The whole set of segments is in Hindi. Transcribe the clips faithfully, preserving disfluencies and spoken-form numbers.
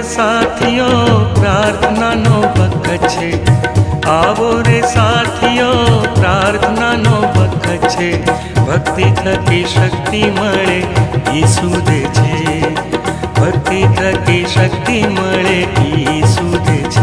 साथियो प्रार्थना नो वक्त छे। आवो रे साथियो प्रार्थना नो वक्त छे। भक्ति थकी शक्ति मळे ईसु दे छे। भक्ति थकी शक्ति मळे ईसु दे छे।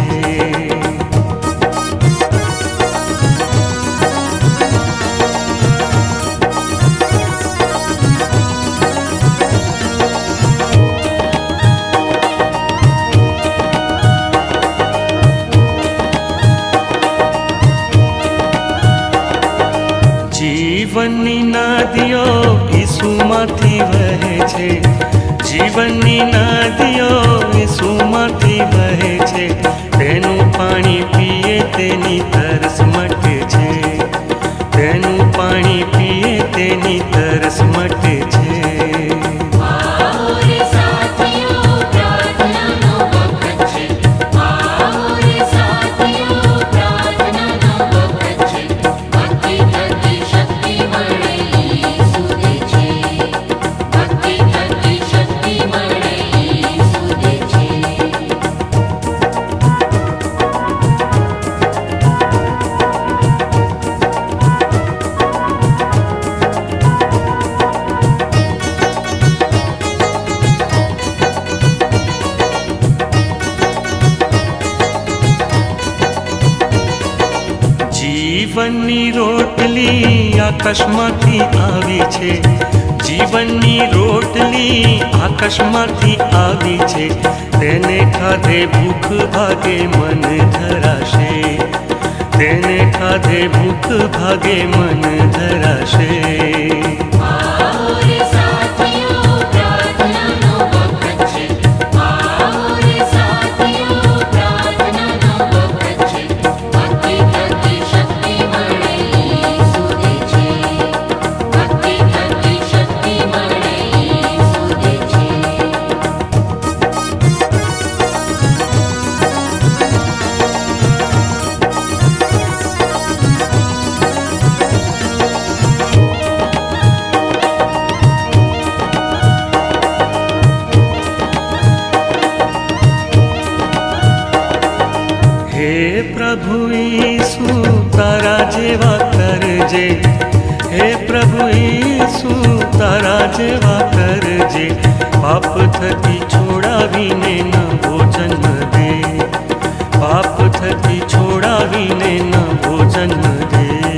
जीवननी नदियो ईसु माथी वहे छे। जीवननी नदियो ईसु माथी वहे छे। तेनु पाणी पीए तेनी तरस मटे छे। तेनु पाणी पीए तेनी तरस मटे छे। जीवननी रोटली आकाशमांथी आवी छे। जीवननी रोटली आकाशमांथी आवी छे। तेने खाधे भूख भागे मन धराशे। तेने खाधे भूख भागे मन धराशे। हे प्रभु यीशु तारा जेवा करजे। हे प्रभु यीशु तारा जेवा करजे। पाप थकी छोड़ावीने नवो जन्म दे। पाप थकी छोड़ावीने नवो जन्म दे।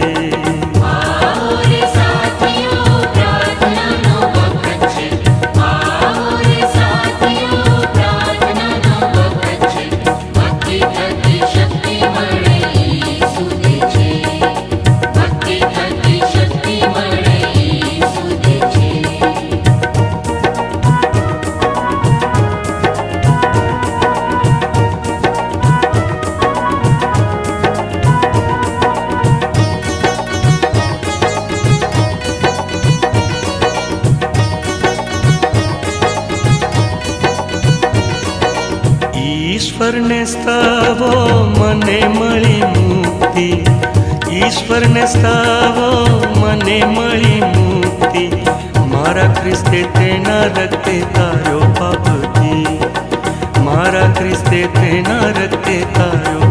ईश्वर ने स्तवो मने मळी मुक्ति। ईश्वर ने स्तवो मने मळी मुक्ति। मारा ख्रिस्ते तेना रक्ते तार्यो पापथी। मारा ख्रिस्ते तेना रक्ते तार्यो